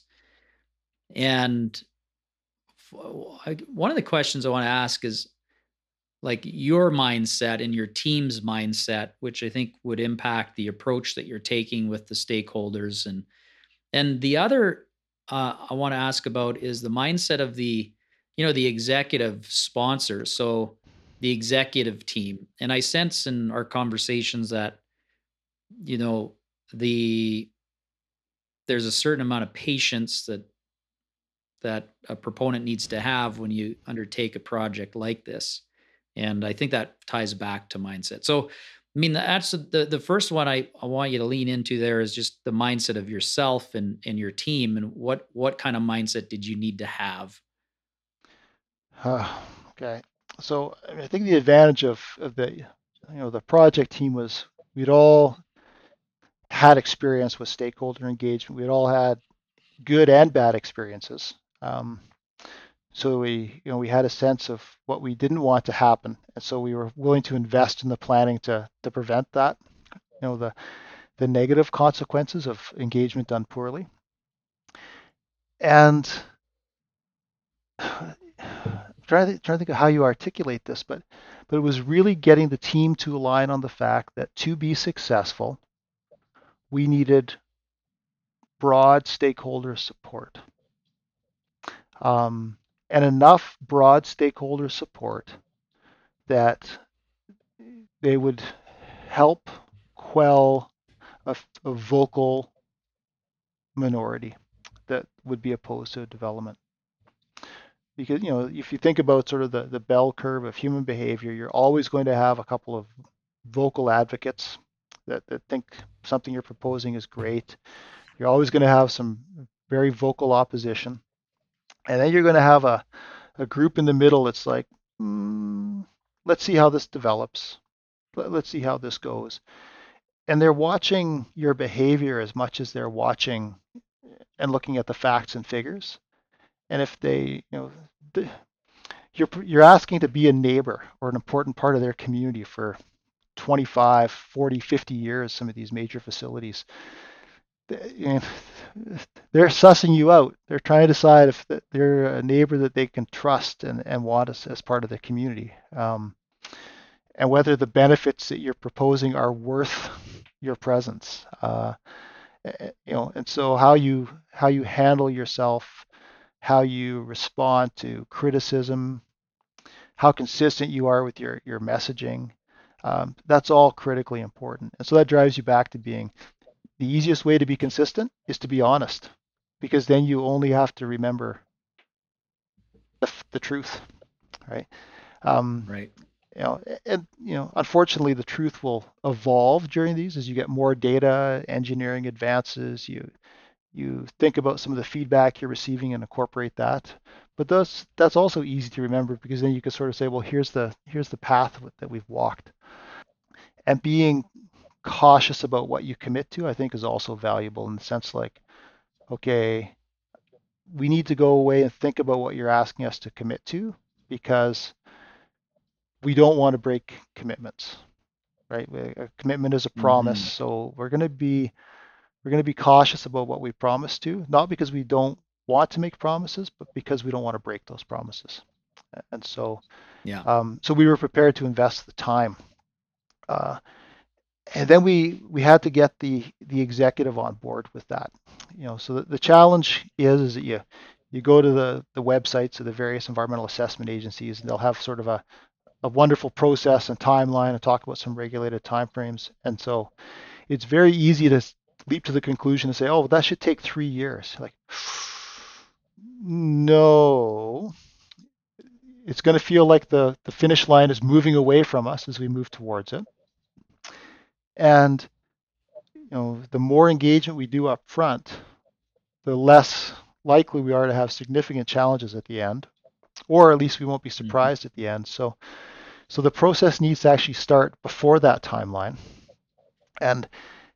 And one of the questions I want to ask is like your mindset and your team's mindset, which I think would impact the approach that you're taking with the stakeholders. And the other I want to ask about is the mindset of the executive sponsor. So the executive team. And I sense in our conversations that, you know, the there's a certain amount of patience that a proponent needs to have when you undertake a project like this. And I think that ties back to mindset. So, I mean, that's the first one I want you to lean into there is just the mindset of yourself and your team, and what kind of mindset did you need to have? Okay, so I mean, I think the advantage of the project team was we'd all had experience with stakeholder engagement. We'd all had good and bad experiences. So we had a sense of what we didn't want to happen, and so we were willing to invest in the planning to prevent that. The negative consequences of engagement done poorly. And trying to think of how you articulate this, but it was really getting the team to align on the fact that to be successful, we needed broad stakeholder support, um, and enough broad stakeholder support that they would help quell a vocal minority that would be opposed to development. Because if you think about sort of the bell curve of human behavior, you're always going to have a couple of vocal advocates that think something you're proposing is great. You're always going to have some very vocal opposition, and then you're going to have a group in the middle that's like, mm, let's see how this develops. Let's see how this goes. And they're watching your behavior as much as they're watching and looking at the facts and figures. And if you're asking to be a neighbor or an important part of their community for 25, 40, 50 years, some of these major facilities. You know, they're sussing you out. They're trying to decide if they're a neighbor that they can trust and want as part of the community, and whether the benefits that you're proposing are worth your presence. And so how you handle yourself, how you respond to criticism, how consistent you are with your messaging, that's all critically important. And so that drives you back to being the easiest way to be consistent is to be honest, because then you only have to remember the truth, right? Um, Right. Unfortunately, the truth will evolve during these as you get more data, engineering advances. You think about some of the feedback you're receiving and incorporate that. But that's also easy to remember because then you can sort of say, well, here's the path that we've walked. And being cautious about what you commit to, I think, is also valuable in the sense like, okay, we need to go away and think about what you're asking us to commit to because we don't want to break commitments, right? A commitment is a promise, Hmm. so we're going to be cautious about what we promise to, not because we don't want to make promises, but because we don't want to break those promises. And so, Yeah. so we were prepared to invest the time. Uh, and then we had to get the executive on board with that. So the challenge is that you go to the websites of the various environmental assessment agencies, and they'll have sort of a wonderful process and timeline and talk about some regulated timeframes. And so it's very easy to leap to the conclusion and say, oh, that should take 3 years. Like, no, it's going to feel like the finish line is moving away from us as we move towards it. And the more engagement we do up front, the less likely we are to have significant challenges at the end, or at least we won't be Hmm. surprised at the end. So the process needs to actually start before that timeline. And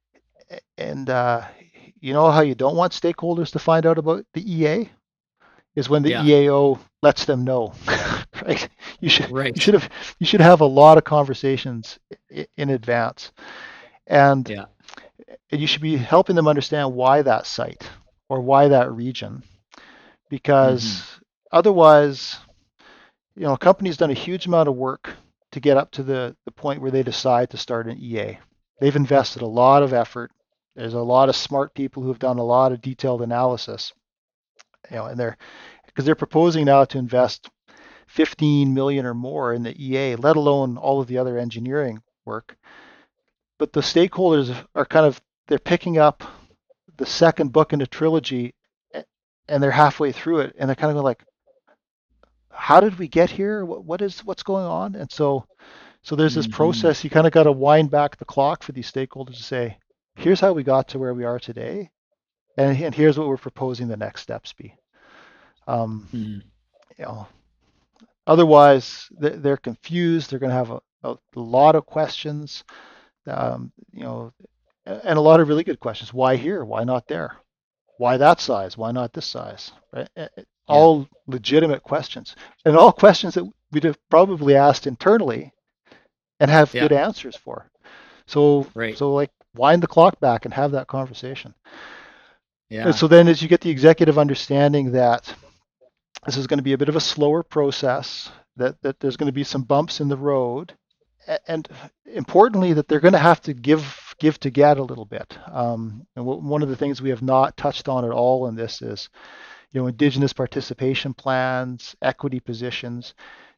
and you know how you don't want stakeholders to find out about the EA is when the Yeah. EAO lets them know, right? You should you Right. should have you should have a lot of conversations in advance, and Yeah. you should be helping them understand why that site or why that region, because Hmm. otherwise, a company's done a huge amount of work to get up to the point where they decide to start an EA. They've invested a lot of effort. There's a lot of smart people who have done a lot of detailed analysis, and they're proposing now to invest 15 million or more in the EA, let alone all of the other engineering work. But the stakeholders are they're picking up the second book in the trilogy, and they're halfway through it, and they're kind of like, how did we get here? What's going on? And so there's this Hmm. process. You kind of got to wind back the clock for these stakeholders to say, here's how we got to where we are today, and here's what we're proposing the next steps be. Um, Hmm. you know, Otherwise, they're confused. They're going to have a lot of questions, um, you know, and a lot of really good questions. Why here? Why not there? Why that size? Why not this size? Right? Yeah. All legitimate questions, and all questions that we'd have probably asked internally and have Yeah. good answers for. So, Right. so like wind the clock back and have that conversation. And Yeah. so then, as you get the executive understanding that this is going to be a bit of a slower process, that there's going to be some bumps in the road, and importantly, that they're going to have to give to get a little bit. And one of the things we have not touched on at all in this is, Indigenous participation plans, equity positions.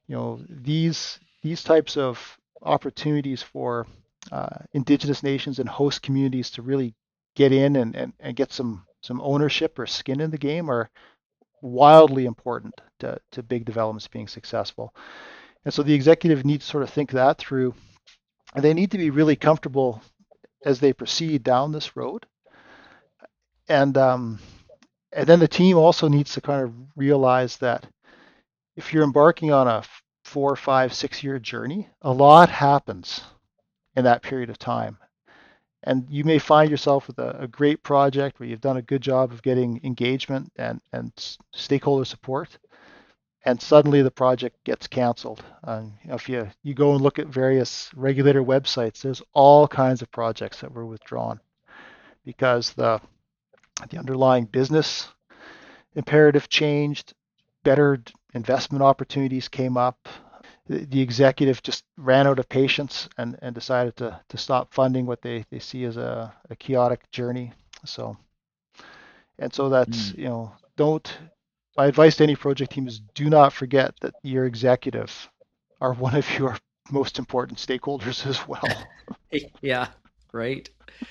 These types of opportunities for Indigenous nations and host communities to really get in and get some ownership or skin in the game are wildly important to big developments being successful. And so the executive needs to sort of think that through, and they need to be really comfortable as they proceed down this road. And and then the team also needs to kind of realize that if you're embarking on a 4, 5, 6 year journey, a lot happens in that period of time. And you may find yourself with a great project where you've done a good job of getting engagement and stakeholder support. and suddenly the project gets canceled. If you go and look at various regulator websites, there's all kinds of projects that were withdrawn because the underlying business imperative changed, better investment opportunities came up. The executive just ran out of patience and decided to stop funding what they see as a chaotic journey. So that's, Mm. don't, my advice to any project team is do not forget that your executive are one of your most important stakeholders as well. Yeah, right.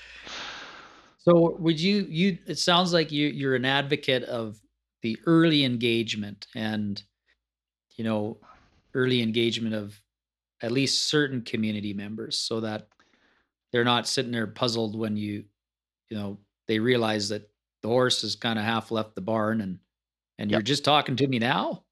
So would you it sounds like you're an advocate of the early engagement and, you know, early engagement of at least certain community members so that they're not sitting there puzzled when they realize that the horse has kind of half left the barn and you're Yep. just talking to me now?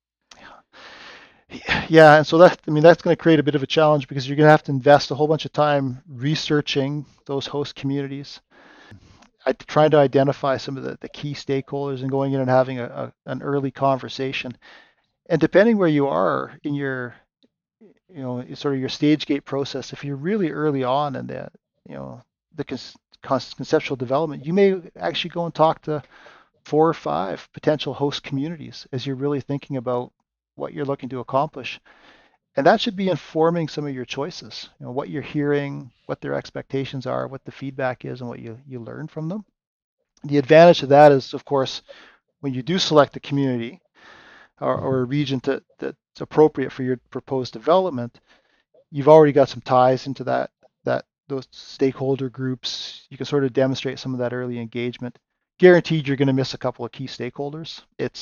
Yeah, and so that's going to create a bit of a challenge because you're going to have to invest a whole bunch of time researching those host communities. Trying to identify some of the key stakeholders and going in and having an early conversation. And depending where you are in your, sort of your stage gate process, if you're really early on in you know, the conceptual development, you may actually go and talk to 4 or 5 potential host communities as you're really thinking about what you're looking to accomplish. And that should be informing some of your choices, what you're hearing, what their expectations are, what the feedback is, and what you learn from them. The advantage of that is, of course, when you do select a community or a region that's appropriate for your proposed development, you've already got some ties into those stakeholder groups. You can sort of demonstrate some of that early engagement. Guaranteed, you're going to miss a couple of key stakeholders.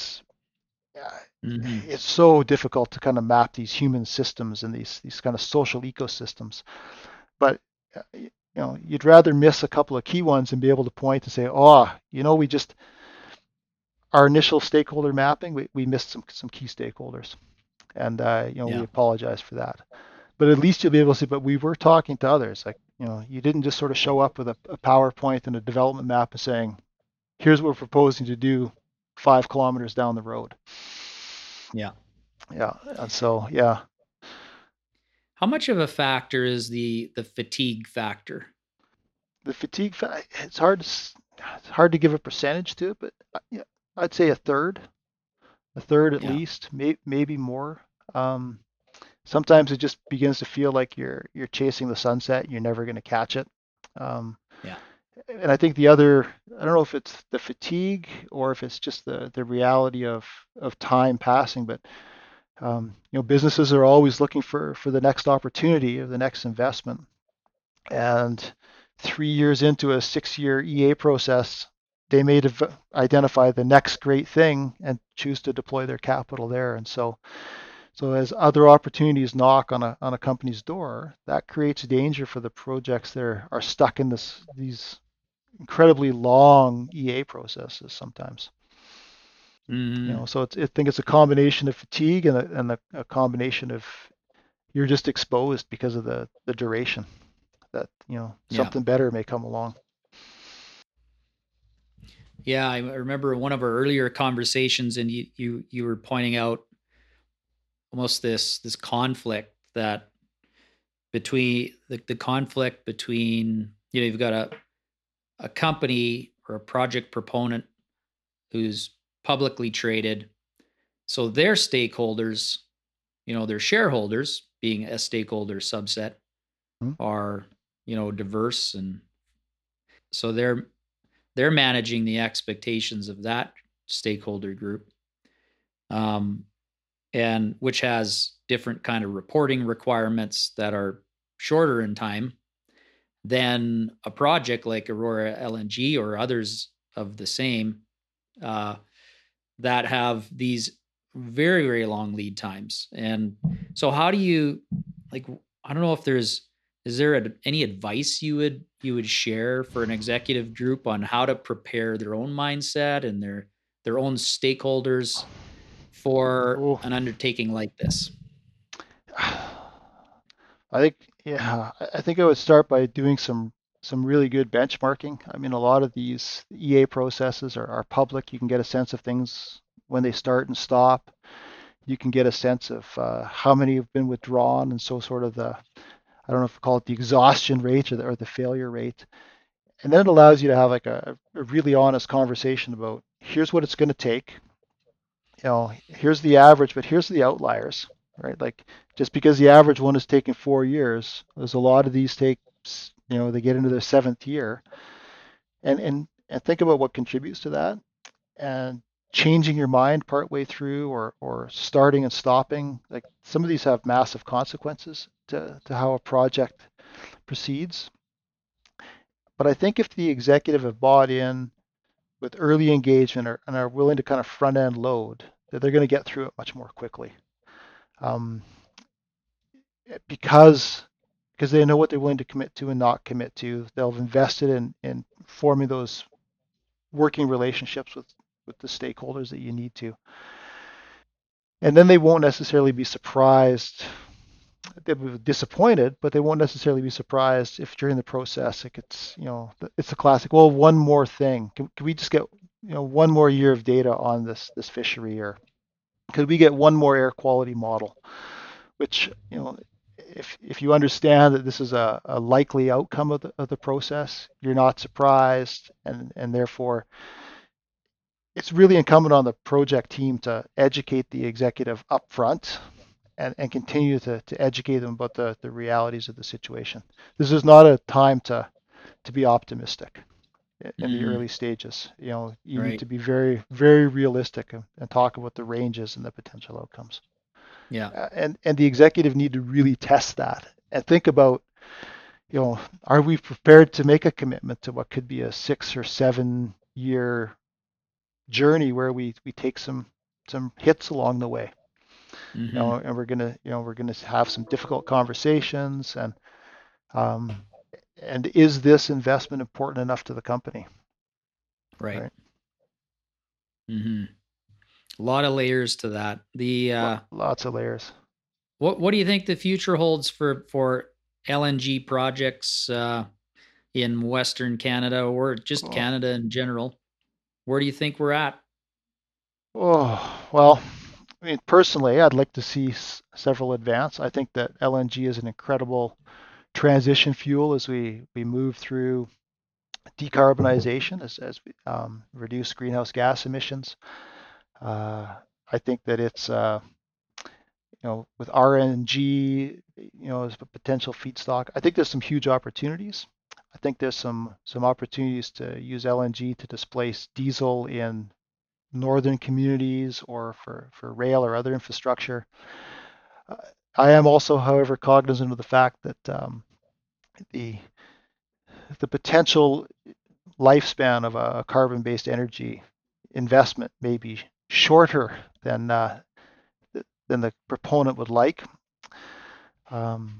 Uh, Hmm. it's so difficult to kind of map these human systems and these kind of social ecosystems. But you'd rather miss a couple of key ones and be able to point and say, oh, we just our initial stakeholder mapping, we missed some key stakeholders, and we Yeah. apologize for that. But at least you'll be able to say, but we were talking to others. Like, you didn't just sort of show up with a PowerPoint and a development map and saying, here's what we're proposing to do 5 kilometers down the road. Yeah. Yeah, and so yeah, How much of a factor is the fatigue factor? the fatigue. It's hard to give a percentage to it, but yeah, I'd say a third at Yeah. least, maybe more. Um, Sometimes it just begins to feel like you're chasing the sunset. You're never going to catch it. Um, Yeah. and I think the other, I don't know if it's the fatigue or if it's just the reality of time passing, but businesses are always looking for the next opportunity or the next investment. And 3 years into a 6-year EA process, they may identify the next great thing and choose to deploy their capital there. And so as other opportunities knock on a company's door, that creates danger for the projects that are stuck in these incredibly long EA processes sometimes. Hmm. So I think it's a combination of fatigue and a combination of you're just exposed because of the duration that Yeah. something better may come along. Yeah, I remember one of our earlier conversations, and you were pointing out almost this conflict that between the conflict between you've got a company or a project proponent who's publicly traded, so their stakeholders, their shareholders, being a stakeholder subset, Hmm? are diverse, and so they're managing the expectations of that stakeholder group, um, and which has different kind of reporting requirements that are shorter in time than a project like Aurora LNG or others of the same, uh, that have these very, very long lead times. And so, how do you, like? I don't know if is there any advice you would share for an executive group on how to prepare their own mindset and their own stakeholders for Oh, an undertaking like this? I think, yeah, I think I would start by doing some really good benchmarking. I mean, a lot of these EA processes are public. You can get a sense of things when they start and stop. You can get a sense of how many have been withdrawn, and so sort of the, I don't know if we call it the exhaustion rate or the failure rate. And then it allows you to have like a really honest conversation about here's what it's going to take. Here's the average, but here's the outliers, right? Like just because the average one is taking 4 years, there's a lot of these take, they get into their seventh year, and think about what contributes to that, and changing your mind partway through, or starting and stopping. Like some of these have massive consequences to how a project proceeds. But I think if the executive have bought in with early engagement, and are willing to kind of front end load, that they're going to get through it much more quickly. Um, because they know what they're willing to commit to and not commit to. They'll have invested in forming those working relationships with the stakeholders that you need to. And then they won't necessarily be surprised. They'll be disappointed, but they won't necessarily be surprised if during the process it's a classic. Well, one more thing. Can we just get one more year of data on this fishery, or could we get one more air quality model? Which if you understand that this is a likely outcome of the process, you're not surprised, and therefore it's really incumbent on the project team to educate the executive up front, and continue to educate them about the realities of the situation. This is not a time to be optimistic in the Mm-hmm. early stages. You need Right. to be very, very realistic, and talk about the ranges and the potential outcomes. Yeah. And the executive need to really test that and think about, are we prepared to make a commitment to what could be a 6 or 7 year journey where we take some hits along the way, Mm-hmm. and we're gonna have some difficult conversations, um, and is this investment important enough to the company, Right. right? Mm-hmm. A lot of layers to that. The Lots of layers. what do you think the future holds for LNG projects in Western Canada, or just Oh, Canada in general? Where do you think we're at? well, I mean, personally, I'd like to see several advance. I think that LNG is an incredible transition fuel as we move through decarbonization, as we reduce greenhouse gas emissions. Uh, I think that it's with RNG, as a potential feedstock. I think there's some huge opportunities. I think there's some opportunities to use LNG to displace diesel in northern communities, or for rail or other infrastructure. Uh, I am also, however, cognizant of the fact that the the potential lifespan of a carbon-based energy investment may be shorter than the proponent would like. Um,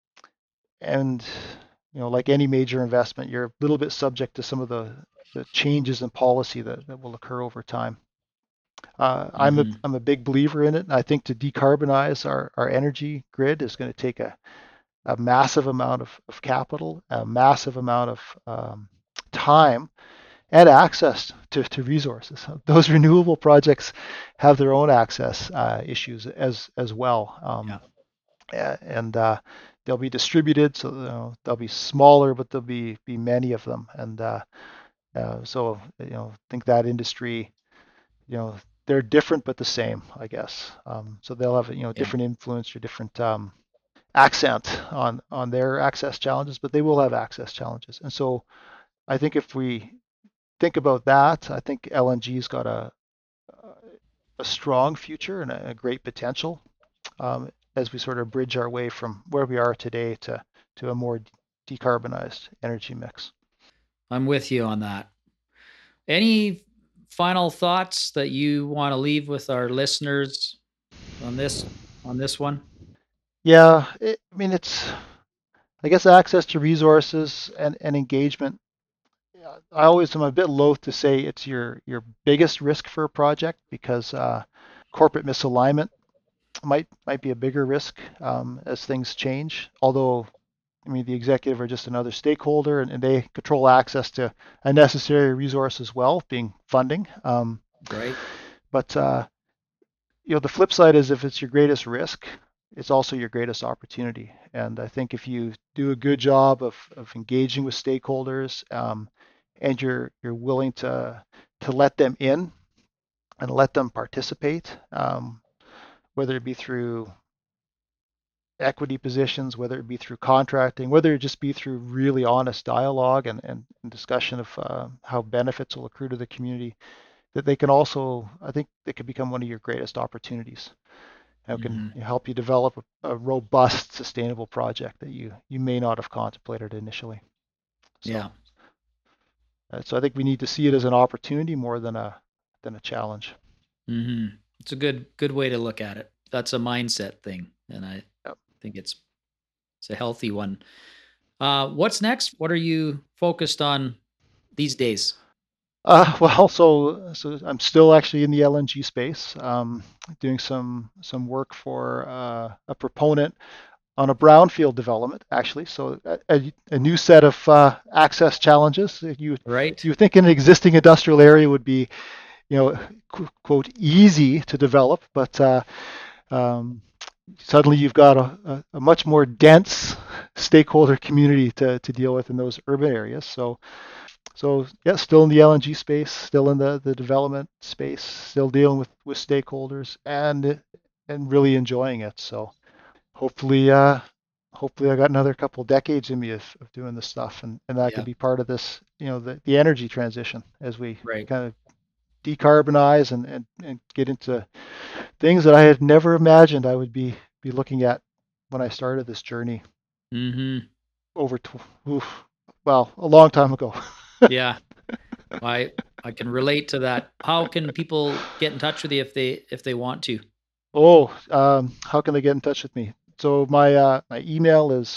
and like any major investment, you're a little bit subject to some of the changes in policy that will occur over time. Mm-hmm. I'm a big believer in it. And I think to decarbonize our energy grid is going to take a massive amount of capital, a massive amount of time, and access to resources. Those renewable projects have their own access issues as well. Yeah. And they'll be distributed, so they'll be smaller, but there'll be many of them. And so I think that industry, you know, they're different but the same, I guess. So they'll have Yeah. different influence or different accent on their access challenges, but they will have access challenges. And so I think if we think about that, I think LNG's got a strong future and a great potential, as we sort of bridge our way from where we are today to a more decarbonized energy mix. I'm with you on that. Any final thoughts that you want to leave with our listeners on this one? Yeah, I mean, I guess access to resources and engagement. I always am a bit loath to say it's your biggest risk for a project, because corporate misalignment might be a bigger risk as things change. Although, I mean, the executive are just another stakeholder, and they control access to a necessary resource as well, being funding. Right. But the flip side is if it's your greatest risk, it's also your greatest opportunity. And I think if you do a good job of engaging with stakeholders, and you're willing to let them in and let them participate, whether it be through equity positions, whether it be through contracting, whether it just be through really honest dialogue and discussion of how benefits will accrue to the community, that they can also, I think, they could become one of your greatest opportunities. And it can help you develop a robust, sustainable project that you may not have contemplated initially. So, Yeah. So I think we need to see it as an opportunity more than a challenge. It's a good way to look at it. That's a mindset thing, and I think it's a healthy one. What's next? What are you focused on these days? Well, so I'm still actually in the LNG space, doing some work for a proponent on a brownfield development, actually. So a new set of access challenges. You think an existing industrial area would be, quote, easy to develop, but suddenly you've got a much more dense stakeholder community to deal with in those urban areas. So yeah, still in the LNG space, still in the development space, still dealing with stakeholders and really enjoying it. So hopefully I got another couple decades in me of doing this stuff, and that could be part of this, the energy transition as we kind of decarbonize and get into things that I had never imagined I would be looking at when I started this journey over a long time ago. Yeah, I can relate to that. How can people get in touch with you if they want to? How can they get in touch with me? So my email is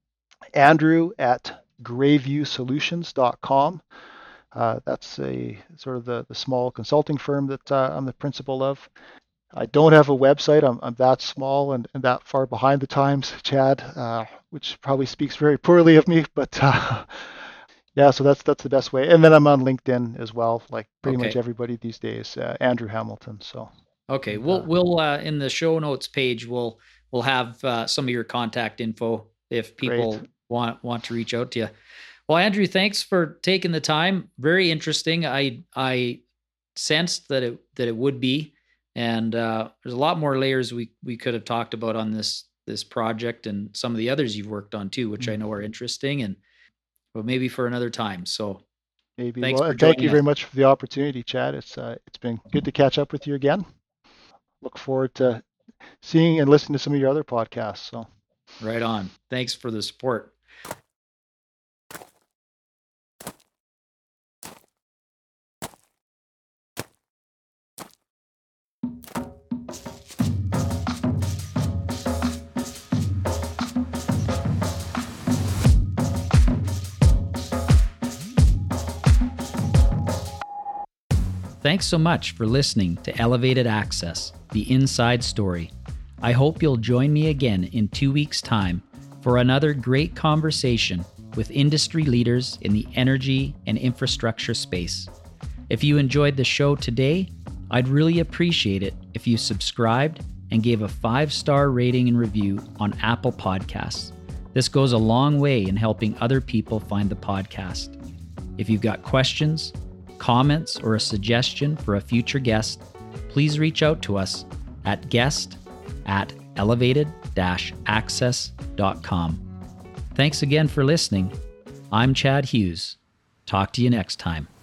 andrew@greyviewsolutions.com. That's a sort of the small consulting firm that I'm the principal of. I don't have a website. I'm that small and that far behind the times, Chad, which probably speaks very poorly of me, but yeah, so that's the best way. And then I'm on LinkedIn as well, like pretty much everybody these days, Andrew Hamilton. So okay, we'll in the show notes page we'll have some of your contact info if people want to reach out to you. Well, Andrew, thanks for taking the time. Very interesting. I sensed that it would be, and there's a lot more layers we could have talked about on this project and some of the others you've worked on too, which I know are interesting, but maybe for another time. So maybe. Thank you very much for the opportunity, Chad. It's been good to catch up with you again. Look forward to seeing and listening to some of your other podcasts. So right on. Thanks for the support. Thanks so much for listening to Elevated Access, the inside story. I hope you'll join me again in 2 weeks' time for another great conversation with industry leaders in the energy and infrastructure space. If you enjoyed the show today, I'd really appreciate it if you subscribed and gave a 5-star rating and review on Apple Podcasts. This goes a long way in helping other people find the podcast. If you've got questions, comments, or a suggestion for a future guest, please reach out to us at guest@elevated-access.com. Thanks again for listening. I'm Chad Hughes. Talk to you next time.